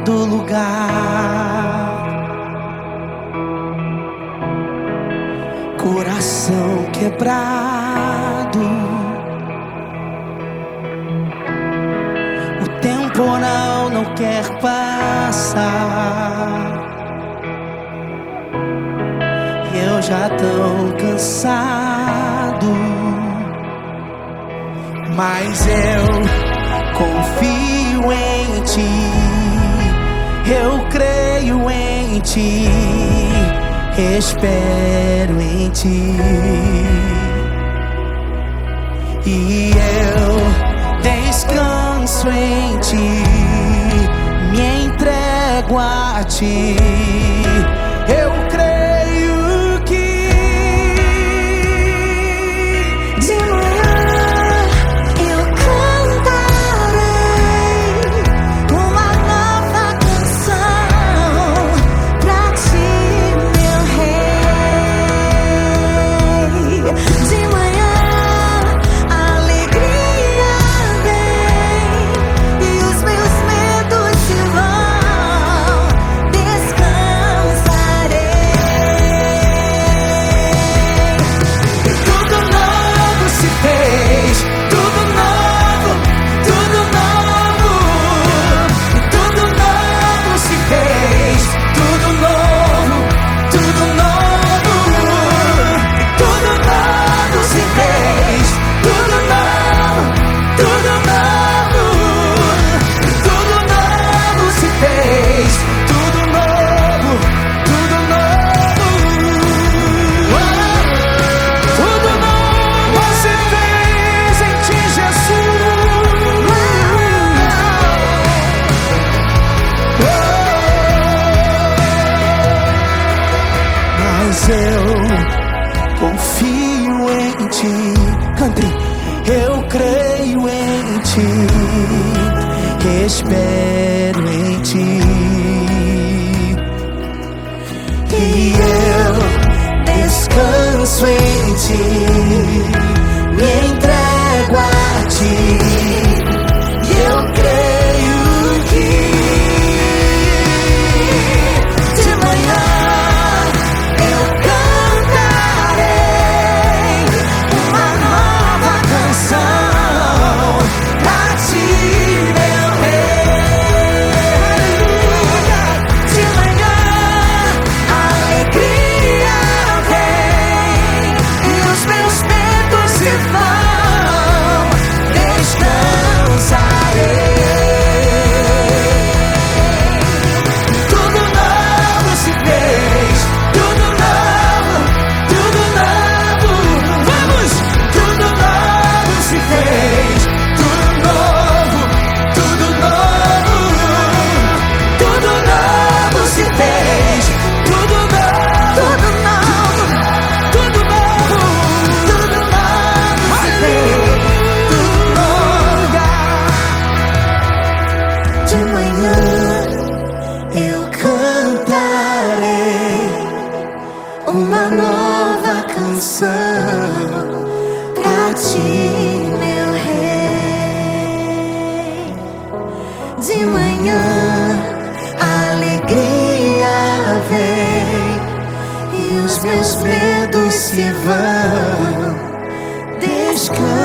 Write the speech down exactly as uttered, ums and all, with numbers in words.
todo lugar. Coração quebrado, o temporal não quer passar. Eu já tão cansado, mas eu confio em ti, eu creio em ti, espero em ti, e eu descanso em ti, me entrego a ti. Eu creio que de manhã eu cantarei uma nova canção pra ti, meu rei. De manhã a alegria vem e os meus medos se vão. Descansarei. tudo novo se fez, tudo novo, tudo novo, tudo novo se fez, tudo novo, tudo novo, tudo novo se fez, tudo novo, tudo novo, tudo novo se fez, tudo novo, tudo novo, tudo novo se fez em ti, Jesus. Mas eu confio em ti, cante. Eu creio em ti, espero em ti, e eu descanso em ti, me entrego a ti. E eu creio que de manhã eu cantarei uma nova canção pra ti, meu rei. De manhã a alegria vem e os meus medos se vão. Descansarei. Tudo novo se fez, tudo novo, tudo novo. Vamos! Tudo novo se fez, tudo novo, tudo novo, tudo novo se fez, tudo novo, tudo novo, tudo novo, tudo novo se fez, tudo novo. De manhã eu cantarei uma nova canção pra ti, meu rei. De manhã a alegria vem e os meus medos se vão. Descansa.